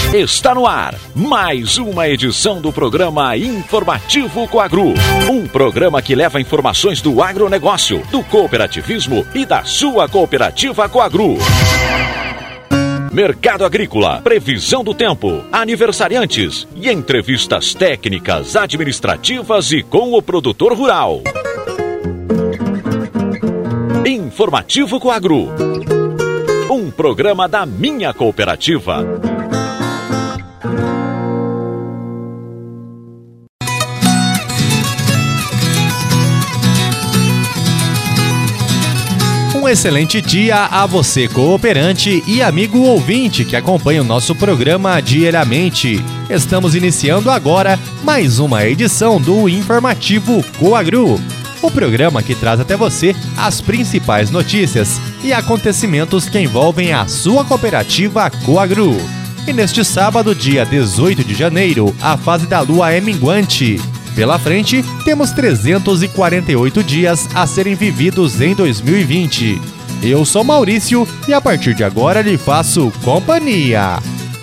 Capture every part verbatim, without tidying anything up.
Está no ar mais uma edição do programa Informativo Coagru. Um programa que leva informações do agronegócio, do cooperativismo e da sua cooperativa Coagru. Mercado agrícola, previsão do tempo, aniversariantes e entrevistas técnicas, administrativas e com o produtor rural. Informativo Coagru. Um programa da minha cooperativa. Um excelente dia a você, cooperante e amigo ouvinte que acompanha o nosso programa diariamente. Estamos iniciando agora mais uma edição do Informativo Coagru, o programa que traz até você as principais notícias e acontecimentos que envolvem a sua cooperativa Coagru. E neste sábado, dia dezoito de janeiro, a fase da lua é minguante. Pela frente, temos trezentos e quarenta e oito dias a serem vividos em dois mil e vinte. Eu sou Maurício e a partir de agora lhe faço companhia.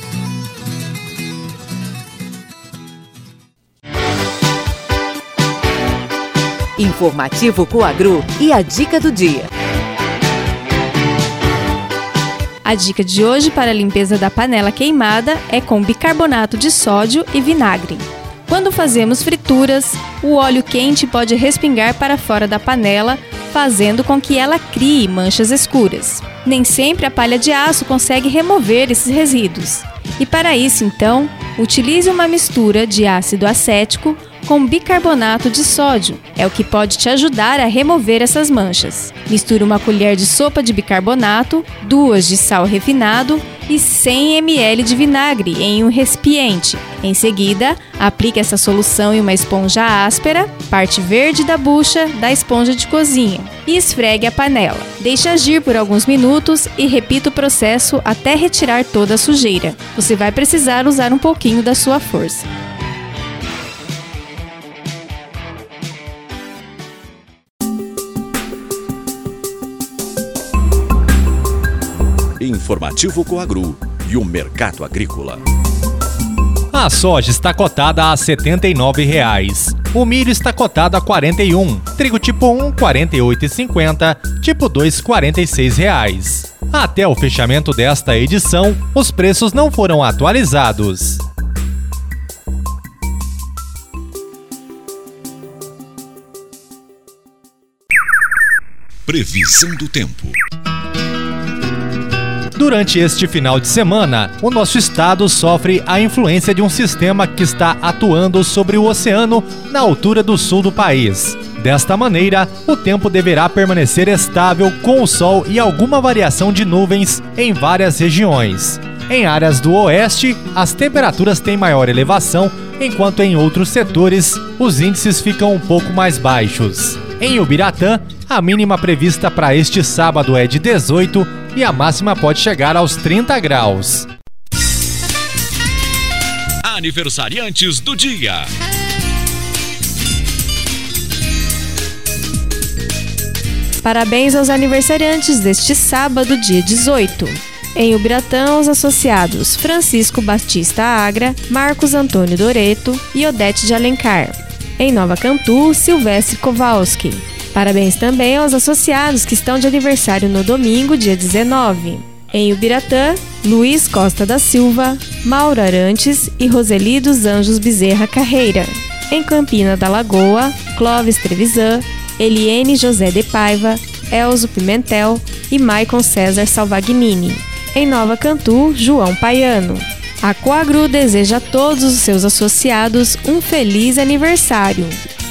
Informativo Coagru e a dica do dia. A dica de hoje para a limpeza da panela queimada é com bicarbonato de sódio e vinagre. Quando fazemos frituras, o óleo quente pode respingar para fora da panela, fazendo com que ela crie manchas escuras. Nem sempre a palha de aço consegue remover esses resíduos. E para isso, então, utilize uma mistura de ácido acético com bicarbonato de sódio. É o que pode te ajudar a remover essas manchas. Misture uma colher de sopa de bicarbonato, duas de sal refinado e cem mililitros de vinagre em um recipiente. Em seguida, aplique essa solução em uma esponja áspera, parte verde da bucha da esponja de cozinha, e esfregue a panela. Deixe agir por alguns minutos e repita o processo até retirar toda a sujeira. Você vai precisar usar um pouquinho da sua força. Informativo Coagru e o mercado agrícola. A soja está cotada a setenta e nove reais. O milho está cotado a quarenta e um. Trigo tipo um, quarenta e oito reais e cinquenta centavos. Tipo dois, quarenta e seis reais. Até o fechamento desta edição, os preços não foram atualizados. Previsão do tempo. Durante este final de semana, o nosso estado sofre a influência de um sistema que está atuando sobre o oceano na altura do sul do país. Desta maneira, o tempo deverá permanecer estável com o sol e alguma variação de nuvens em várias regiões. Em áreas do oeste, as temperaturas têm maior elevação, enquanto em outros setores, os índices ficam um pouco mais baixos. Em Ubiratã, a mínima prevista para este sábado é de dezoito e a máxima pode chegar aos trinta graus. Aniversariantes do dia. Parabéns aos aniversariantes deste sábado, dia dezoito. Em Ubiratã, os associados Francisco Batista Agra, Marcos Antônio Doreto e Odete de Alencar. Em Nova Cantu, Silvestre Kowalski. Parabéns também aos associados que estão de aniversário no domingo, dia dezenove. Em Ubiratã, Luiz Costa da Silva, Mauro Arantes e Roseli dos Anjos Bezerra Carreira. Em Campina da Lagoa, Clóvis Trevisan, Eliene José de Paiva, Elzo Pimentel e Maicon César Salvagnini. Em Nova Cantu, João Paiano. A Coagru deseja a todos os seus associados um feliz aniversário.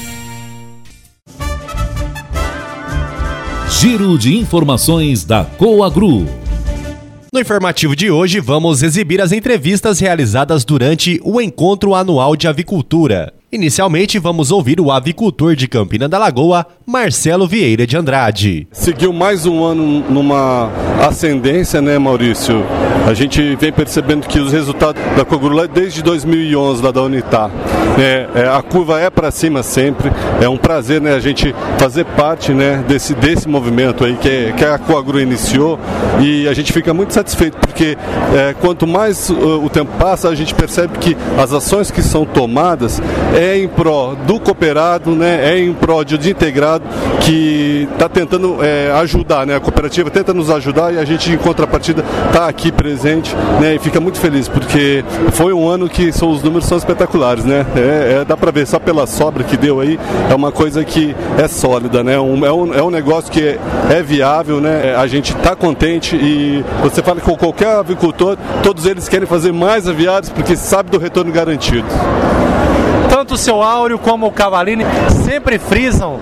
Giro de informações da Coagru. No informativo de hoje, vamos exibir as entrevistas realizadas durante o Encontro Anual de Avicultura. Inicialmente, vamos ouvir o avicultor de Campina da Lagoa, Marcelo Vieira de Andrade. Seguiu mais um ano numa ascendência, né, Maurício? A gente vem percebendo que os resultados da Coagro desde dois mil e onze, lá da Unitar, é, é, a curva é para cima sempre. É um prazer, né, a gente fazer parte, né, desse, desse movimento aí que, é, que a Coagro iniciou, e a gente fica muito satisfeito porque é, quanto mais uh, o tempo passa, a gente percebe que as ações que são tomadas é em pró do cooperado, né, é em pró de, de integrado que está tentando é, ajudar, né, a cooperativa tenta nos ajudar, e a gente em contrapartida está aqui presente, né, e fica muito feliz porque foi um ano que são, os números são espetaculares, né, é, é, dá para ver só pela sobra que deu aí, é uma coisa que é sólida, né, um, é, um, é um negócio que é, é viável, né, a gente está contente, e você fala com qualquer avicultor, todos eles querem fazer mais aviários porque sabe do retorno garantido. Tanto o seu Áureo como o Cavalini sempre frisam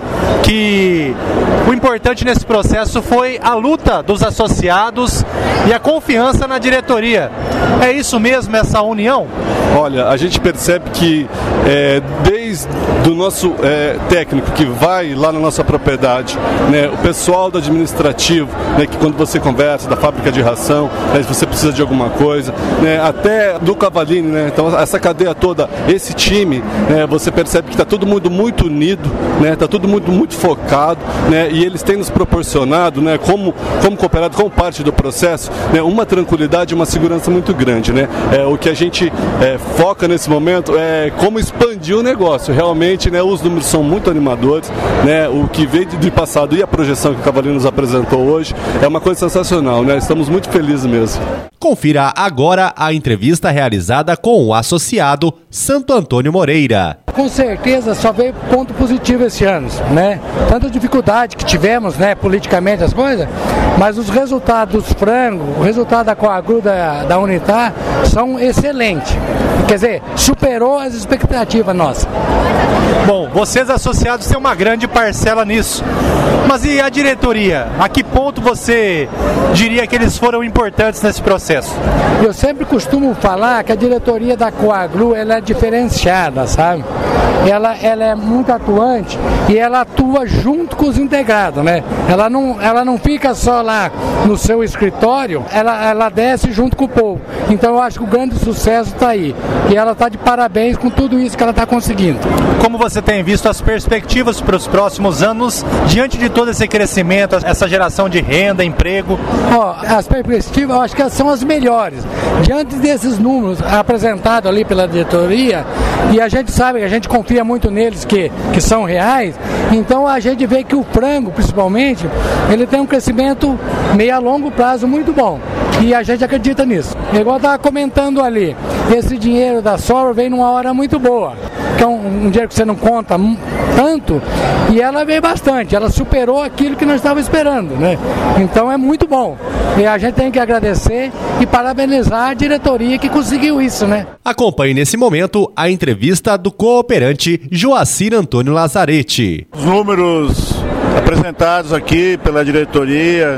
que o importante nesse processo foi a luta dos associados e a confiança na diretoria. É isso mesmo, essa união? Olha, a gente percebe que é, desde o nosso é, técnico que vai lá na nossa propriedade, né, o pessoal do administrativo, né, que quando você conversa da fábrica de ração, né, se você precisa de alguma coisa, né, até do Cavalini, né, então essa cadeia toda, esse time, né, você percebe que está todo mundo muito unido, né, está todo mundo muito focado, né, e eles têm nos proporcionado, né, como, como cooperado, como parte do processo, né, uma tranquilidade e uma segurança muito grande, né, é, o que a gente é, foca nesse momento é como expandir o negócio, realmente, né, os números são muito animadores, né, o que veio de passado e a projeção que o Cavalini nos apresentou hoje é uma coisa sensacional, né, estamos muito felizes mesmo. Confira agora a entrevista realizada com o associado Santo Antônio Moreira. Com certeza só veio ponto positivo esse ano, né? Tanta dificuldade que tivemos, né, politicamente as coisas, mas os resultados dos frangos, o resultado da Coagro, da, da Unitar, são excelentes. Quer dizer, superou as expectativas nossas. Bom, vocês associados têm uma grande parcela nisso. Mas e a diretoria? A que ponto você diria que eles foram importantes nesse processo? Eu sempre costumo falar que a diretoria da Coagro, ela é diferenciada, sabe? Ela, ela é muito atuante e ela atua junto com os integrados, né? Ela não, ela não fica só lá no seu escritório, ela, ela desce junto com o povo. Então eu acho que o grande sucesso está aí. E ela está de parabéns com tudo isso que ela está conseguindo. Como você tem visto as perspectivas para os próximos anos, diante de todo esse crescimento, essa geração de renda, emprego? Ó, as perspectivas eu acho que são as melhores. Diante desses números apresentados ali pela diretoria, e a gente sabe que a gente confia muito neles que, que são reais, então a gente vê que o frango, principalmente, ele tem um crescimento meio a longo prazo muito bom. E a gente acredita nisso. Igual eu estava comentando ali, esse dinheiro da sobra veio numa hora muito boa. Que é um, um dinheiro que você não conta tanto, e ela veio bastante, ela superou aquilo que nós estávamos esperando, né? Então é muito bom. E a gente tem que agradecer e parabenizar a diretoria que conseguiu isso, né? Acompanhe nesse momento a entrevista do cooperante Joacir Antônio Lazarete. Os números apresentados aqui pela diretoria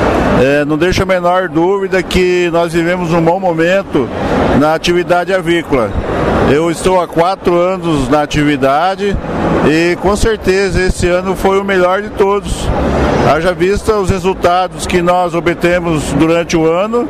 é, não deixa a menor dúvida que nós vivemos um bom momento na atividade avícola. Eu estou há quatro anos na atividade e com certeza esse ano foi o melhor de todos. Haja vista os resultados que nós obtemos durante o ano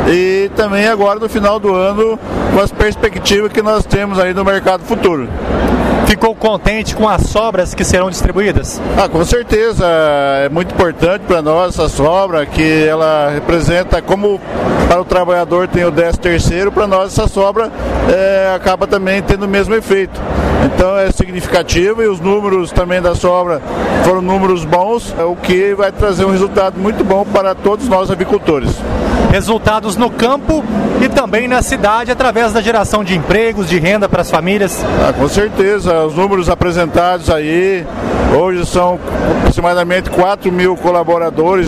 e também agora no final do ano com as perspectivas que nós temos aí no mercado futuro. Ficou contente com as sobras que serão distribuídas? Ah, com certeza, é muito importante para nós essa sobra, que ela representa, como para o trabalhador tem o décimo terceiro, para nós essa sobra é, acaba também tendo o mesmo efeito. Então é significativo e os números também da sobra foram números bons, o que vai trazer um resultado muito bom para todos nós avicultores. Resultados no campo e também na cidade através da geração de empregos, de renda para as famílias? Ah, com certeza, os números apresentados aí, hoje são aproximadamente quatro mil colaboradores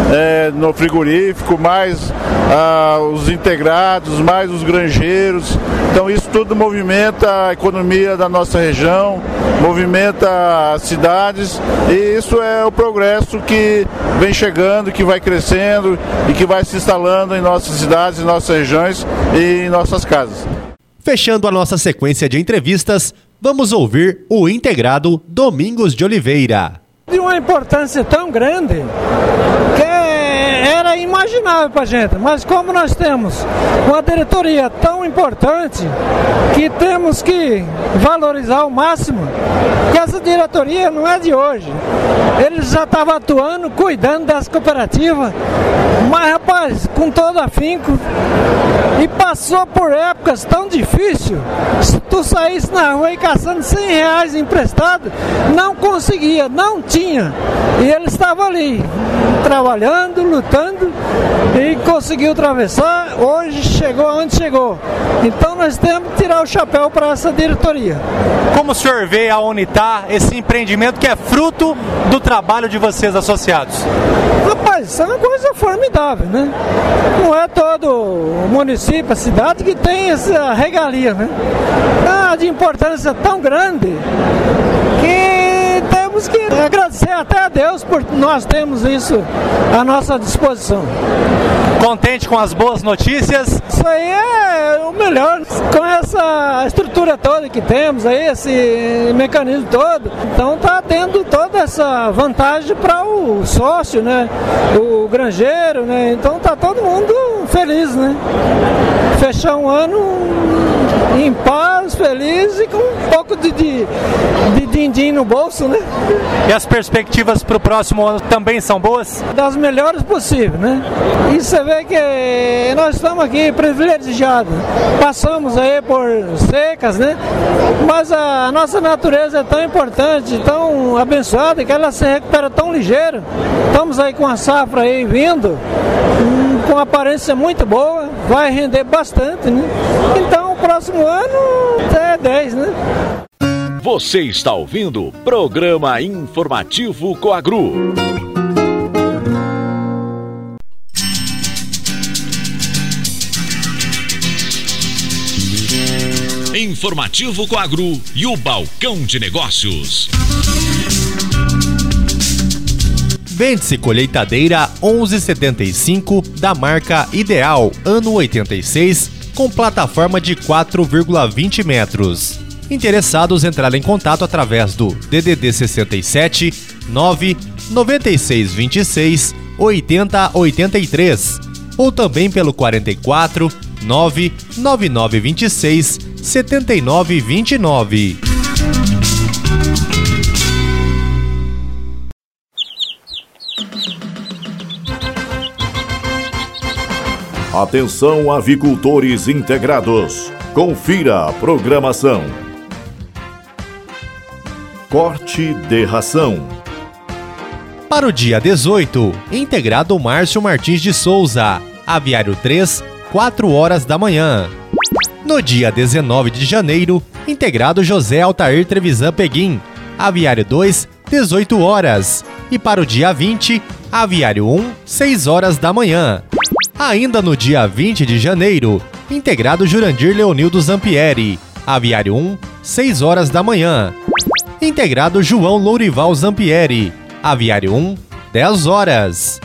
é, no frigorífico, mais ah, os integrados, mais os granjeiros. Então isso tudo movimenta a economia da nossa região, movimenta as cidades e isso é o progresso que vem chegando, que vai crescendo e que vai se instalando em nossas cidades, em nossas regiões e em nossas casas. Fechando a nossa sequência de entrevistas, vamos ouvir o integrado Domingos de Oliveira. De uma importância tão grande que era imaginável para a gente, mas como nós temos uma diretoria tão importante que temos que valorizar ao máximo, que essa diretoria não é de hoje, eles já estavam atuando, cuidando das cooperativas, mas rapaz, com todo afinco, e passou por épocas tão difíceis. Se tu saísse na rua e caçando cem reais emprestado, não conseguia, não tinha, e eles estavam ali trabalhando, lutando e conseguiu atravessar. Hoje chegou onde chegou, então nós temos que tirar o chapéu para essa diretoria. Como o senhor vê a Unitar, esse empreendimento que é fruto do trabalho de vocês associados? Rapaz, isso é uma coisa formidável, né? Não é todo o município, a cidade que tem essa regalia, né? Ah, de importância tão grande que temos que agradecer até a Deus por nós termos isso à nossa disposição. Contente com as boas notícias? Isso aí é o melhor, com essa estrutura toda que temos aí, esse mecanismo todo, então tá tendo toda essa vantagem para o sócio, né, o granjeiro, né, então tá todo mundo feliz, né, fechar um ano em paz, feliz e com um pouco de, de, de din-din no bolso, né. E as perspectivas para o próximo ano também são boas? Das melhores possíveis, né, e você vê que nós estamos aqui privilegiados, passamos aí por secas, né, mas a nossa natureza é tão importante, tão abençoada, que ela se recupera tão ligeiro. Estamos aí com a safra aí vindo, com aparência muito boa, vai render bastante, né, então o próximo ano é dez, né. Você está ouvindo o Programa Informativo Coagru. Informativo Coagru e o Balcão de Negócios. Vende-se colheitadeira onze setenta e cinco da marca Ideal, ano oitenta e seis, com plataforma de quatro vírgula vinte metros. Interessados entrarem em contato através do D D D sessenta e sete, nove nove seis dois seis, oito zero oito três ou também pelo quarenta e quatro, nove nove nove dois seis, sete nove dois nove. Atenção, avicultores integrados. Confira a programação. Corte de ração. Para o dia dezoito, integrado Márcio Martins de Souza, aviário três, quatro horas da manhã. No dia dezenove de janeiro, integrado José Altair Trevisan Peguim, aviário dois, dezoito horas. E para o dia vinte, aviário um, seis horas da manhã. Ainda no dia vinte de janeiro, integrado Jurandir Leonildo Zampieri, aviário um, seis horas da manhã. Integrado João Lourival Zampieri, aviário um, dez horas.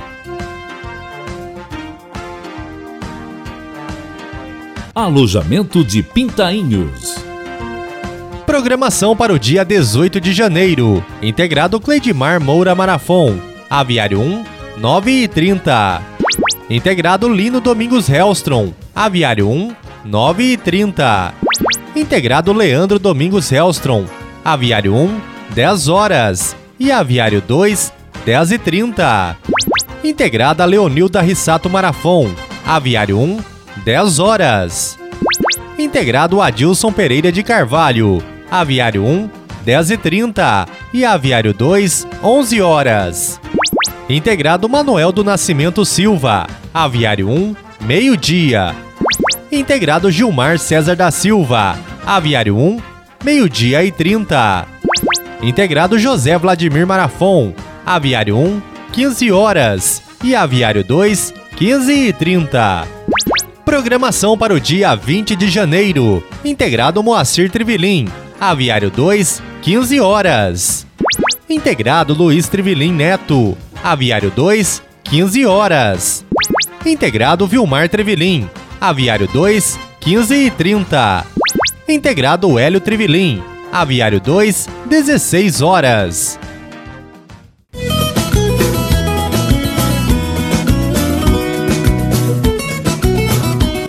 Alojamento de Pintainhos. Programação para o dia dezoito de janeiro. Integrado Cleidmar Moura Marafon, aviário um, nove e trinta. Integrado Lino Domingos Hellstrom, aviário um, nove e trinta. Integrado Leandro Domingos Hellstrom, aviário um, dez horas. E aviário dois, dez e trinta. Integrada Leonilda Rissato Marafon, aviário um, dez horas. Integrado Adilson Pereira de Carvalho, aviário um, dez e trinta. E aviário dois, onze horas. Integrado Manuel do Nascimento Silva, aviário um, meio-dia. Integrado Gilmar César da Silva, aviário um, meio-dia e trinta. Integrado José Vladimir Marafon, aviário um, quinze horas. E aviário dois, quinze e trinta. Programação para o dia vinte de janeiro. Integrado Moacir Trivelin, aviário dois, quinze horas. Integrado Luiz Trivelin Neto, aviário dois, quinze horas. Integrado Vilmar Trivelin, aviário dois, quinze e trinta. Integrado Hélio Trivelin, aviário dois, dezesseis horas.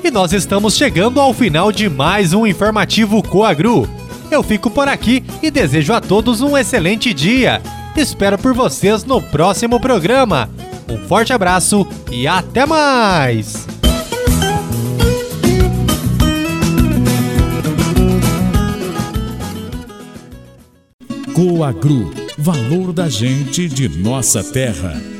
E nós estamos chegando ao final de mais um informativo Coagru. Eu fico por aqui e desejo a todos um excelente dia. Espero por vocês no próximo programa. Um forte abraço e até mais! Coagru, valor da gente de nossa terra.